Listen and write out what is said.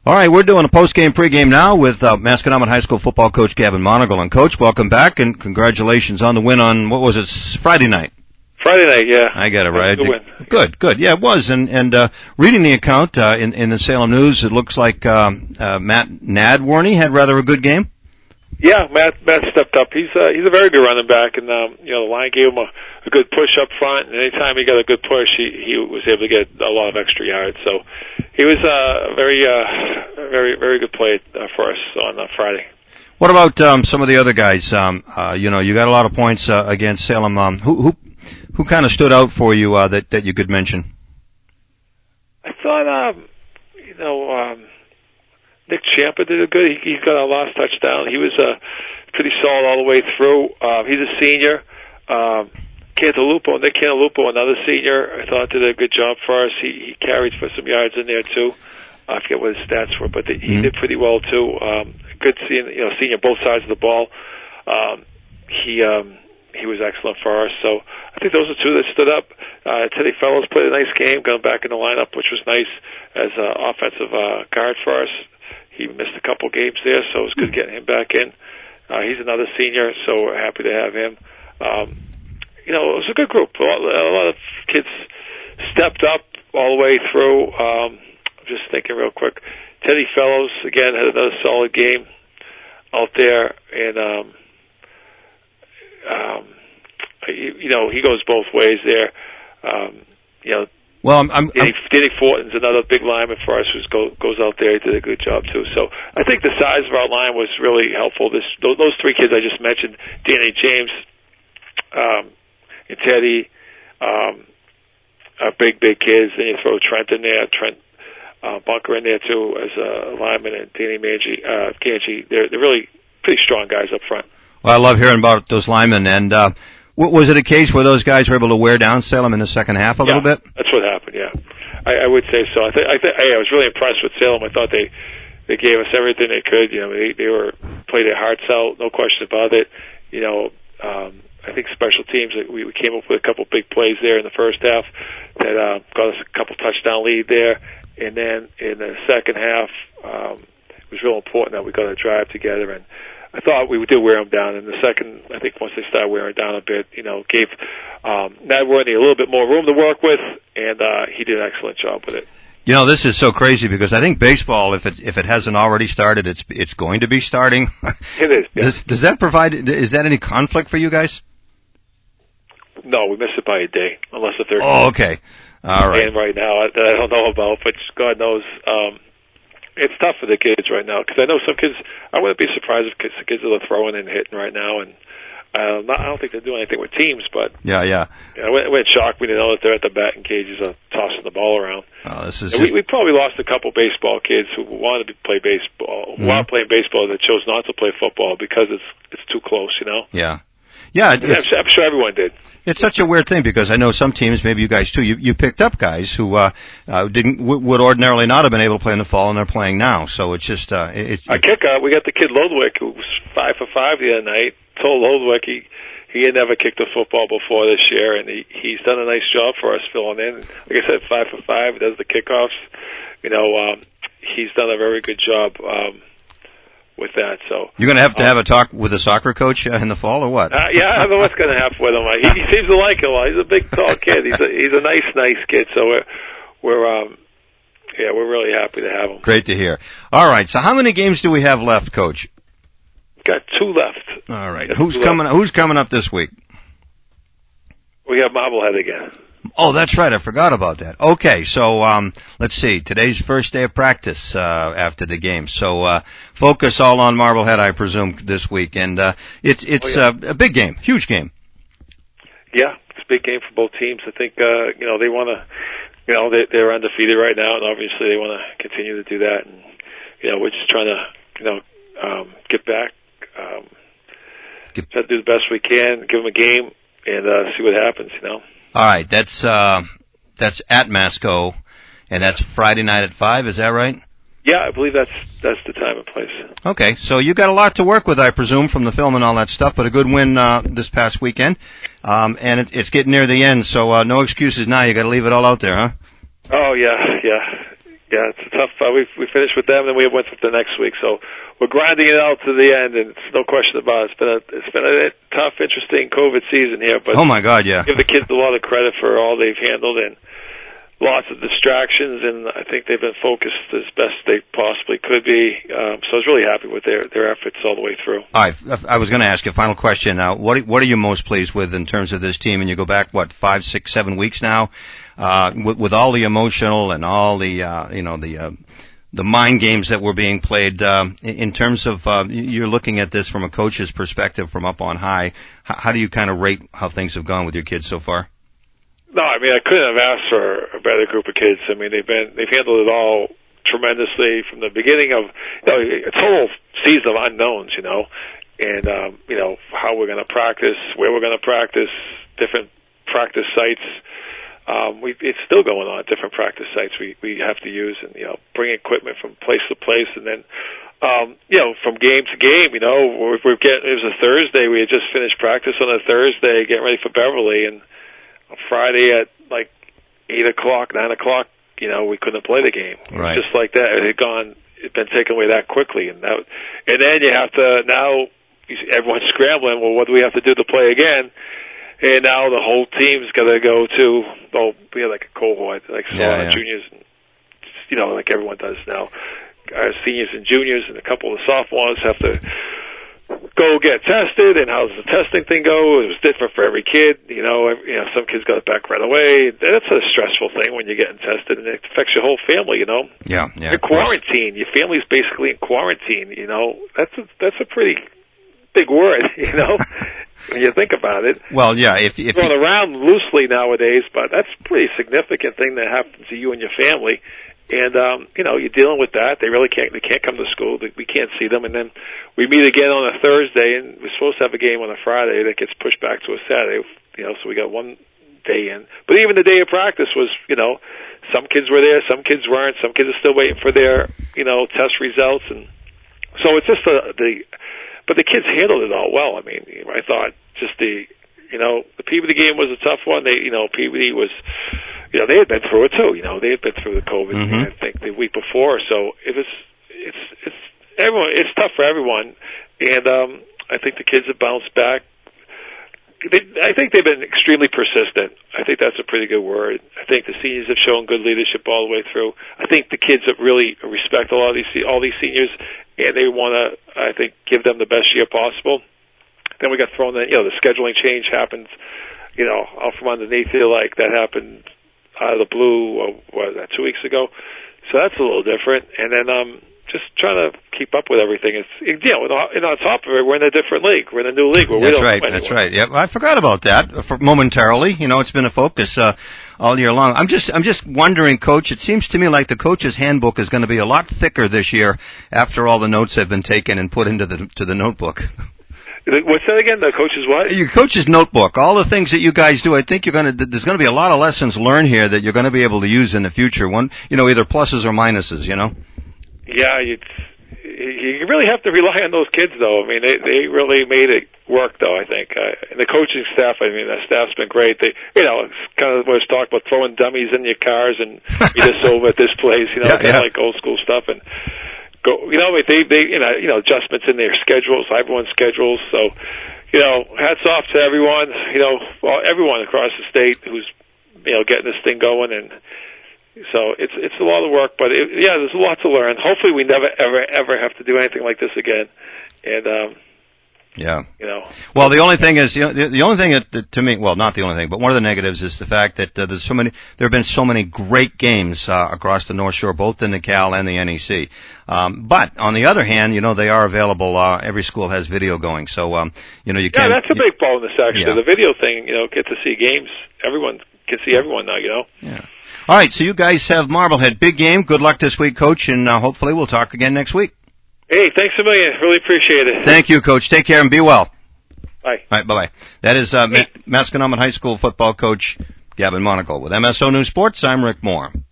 All right, we're doing a post-game, pre-game now with Masconomet High School football coach Gavin Monagle. And Coach, welcome back and congratulations on the win on, what was it, Friday night? Friday night, yeah. I got it right. Good win. Good. Yeah, it was. And reading the account in the Salem News, it looks like Matt Nadworny had rather a good game. Yeah, Matt stepped up. He's a very good running back, and the line gave him a good push up front. And anytime he got a good push, he was able to get a lot of extra yards. So he was a very good play for us on Friday. What about some of the other guys? You got a lot of points against Salem. Who kind of stood out for you that you could mention? I thought Nick Champa did a good. He got our last touchdown. He was pretty solid all the way through. He's a senior. Nick Cantalupo, another senior, I thought did a good job for us. He carried for some yards in there too. I forget what his stats were, but he did pretty well too. Good seeing senior both sides of the ball. He was excellent for us. So I think those are two that stood up. Teddy Fellows played a nice game, going back in the lineup, which was nice as an offensive guard for us. He missed a couple games there, so it was good getting him back in. He's another senior, so we're happy to have him. It was a good group. A lot of kids stepped up all the way through. I'm just thinking real quick. Teddy Fellows, again, had another solid game out there, and he goes both ways there. Well, Danny Fortin's another big lineman for us who goes out there. He did a good job too. So I think the size of our line was really helpful. Those three kids I just mentioned, Danny James, and Teddy, are big kids. Then you throw Trent in there, Bunker in there too as a lineman, and Danny Ganji. They're really pretty strong guys up front. Well, I love hearing about those linemen. And was it a case where those guys were able to wear down Salem in the second half a little bit? That's what happened. Yeah, I would say so. I was really impressed with Salem. I thought they gave us everything they could. They played their hearts out, no question about it. I think special teams. We came up with a couple big plays there in the first half that got us a couple touchdown lead there, and then in the second half, it was real important that we got a drive together. And I thought we did wear them down in the second. I think once they started wearing down a bit, gave Nadworny a little bit more room to work with, and he did an excellent job with it. This is so crazy because I think baseball, if it hasn't already started, it's going to be starting. It is. Yeah. Does that is that any conflict for you guys? No, we missed it by a day, unless the third. Oh, okay. All right. And right now, that I don't know about, but God knows. It's tough for the kids right now because I know some kids. I wouldn't be surprised if the kids are throwing and hitting right now, and I don't think they're doing anything with teams. But yeah. We're shocked. We didn't know that they're at the batting cages tossing the ball around. Oh, this is. We probably lost a couple baseball kids who wanted to play baseball, who are playing baseball that chose not to play football because it's too close. Yeah. I'm sure everyone did. It's such a weird thing because I know some teams, maybe you guys too, you picked up guys who would ordinarily not have been able to play in the fall, and they're playing now. So it's just our kicker. We got the kid Lodwick who was 5 for 5 the other night. Told Lodwick he had never kicked a football before this year, and he's done a nice job for us filling in. Like I said, 5 for 5. Does the kickoffs. He's done a very good job. With that, so you're going to have a talk with a soccer coach in the fall, or what? I don't know what's going to happen with him. He seems to like it a lot. He's a big, tall kid. He's a nice kid. So we're really happy to have him. Great to hear. All right. So how many games do we have left, Coach? Got 2 left. All right. Who's coming up this week? We have Marblehead again. Oh, that's right. I forgot about that. Okay, so let's see. Today's first day of practice after the game. So focus all on Marblehead, I presume, this week. And it's a big game, huge game. Yeah, it's a big game for both teams. I think they want to. They're undefeated right now, and obviously they want to continue to do that. And we're just trying to get back, try to do the best we can, give them a game, and see what happens. All right, that's at Masco, and that's Friday night at 5. Is that right? Yeah, I believe that's the time and place. Okay, so you got a lot to work with, I presume, from the film and all that stuff, but a good win this past weekend, and it's getting near the end, so no excuses now. You got to leave it all out there, huh? Oh yeah. Yeah, it's a tough. We finished with them, and we went with the next week. So we're grinding it out to the end, and it's no question about it. It's been a tough, interesting COVID season here. But oh my God, yeah. Give the kids a lot of credit for all they've handled, and lots of distractions, and I think they've been focused as best they possibly could be. So I was really happy with their efforts all the way through. All right, I was going to ask you a final question. Now, what are you most pleased with in terms of this team? And you go back 5, 6, 7 weeks now, with all the emotional and all the the mind games that were being played. In terms of you're looking at this from a coach's perspective, from up on high. How do you kind of rate how things have gone with your kids so far? No, I mean, I couldn't have asked for a better group of kids. I mean, they've handled it all tremendously from the beginning of, a total season of unknowns, and, how we're going to practice, where we're going to practice, different practice sites. It's still going on, different practice sites we have to use, and, bring equipment from place to place, and then, from game to game, it was a Thursday, we had just finished practice on a Thursday, getting ready for Beverly, and on Friday at 8 o'clock, 9 o'clock, we couldn't play the game. Right. Just like that. It had been taken away that quickly. And then you have to, now everyone's scrambling. Well, what do we have to do to play again? And now the whole team's got to go to, like a cohort, juniors, and, like everyone does now. Our seniors and juniors and a couple of sophomores have to go get tested, and how's the testing thing go? It was different for every kid. Some kids got it back right away. That's a stressful thing when you're getting tested, and it affects your whole family. Yeah. You're quarantined. Your family's basically in quarantine. That's a pretty big word. When you think about it. Well, yeah. If thrown around loosely nowadays, but that's a pretty significant thing that happens to you and your family. And, you're dealing with that. They can't come to school. We can't see them. And then we meet again on a Thursday, and we're supposed to have a game on a Friday that gets pushed back to a Saturday, so we got one day in. But even the day of practice was, some kids were there, some kids weren't, some kids are still waiting for their, test results. And so it's just but the kids handled it all well. I mean, I thought just the Peabody game was a tough one. Peabody was, they had been through it too. They had been through the COVID, I think, the week before. So it's everyone. It's tough for everyone, and I think the kids have bounced back. I think they've been extremely persistent. I think that's a pretty good word. I think the seniors have shown good leadership all the way through. I think the kids have really respect all these seniors, and they want to, I think, give them the best year possible. Then we got thrown in, the scheduling change happened, out from underneath you, like that happened out of the blue, what was that, 2 weeks ago? So that's a little different. And then, just trying to keep up with everything. And on top of it, we're in a different league. We're in a new league where we don't know anyone. That's right. Yeah, I forgot about that momentarily. It's been a focus, all year long. I'm just wondering, Coach, it seems to me like the coach's handbook is going to be a lot thicker this year after all the notes have been taken and put into the notebook. What's that again? The coach's what? Your coach's notebook. All the things that you guys do. I think there's going to be a lot of lessons learned here that you're going to be able to use in the future. Either pluses or minuses, Yeah, you really have to rely on those kids, though. I mean, they really made it work, though, I think. And the coaching staff, the staff's been great. They, it's kind of what I was talking about, throwing dummies in your cars and meet us over at this place, like old school stuff. And go, they adjustments in their schedules, everyone's schedules. So, hats off to everyone, everyone across the state who's, getting this thing going. And so it's a lot of work, but there's a lot to learn. Hopefully we never, ever have to do anything like this again. And, Well, the only thing is, the only thing that to me, well, not the only thing, but one of the negatives is the fact that there have been so many great games across the North Shore, both in the Cal and the NEC. But on the other hand, they are available. Every school has video going, so you can. Yeah, that's a big bonus actually. Yeah. The video thing, get to see games. Everyone can see everyone now. Yeah. All right, so you guys have Marblehead. Big game. Good luck this week, Coach, and hopefully we'll talk again next week. Hey, thanks a million. Really appreciate it. Thank you, Coach. Take care and be well. Bye. All right, bye-bye. That is Masconomet High School football coach Gavin Monagle. With MSO News Sports, I'm Rick Moore.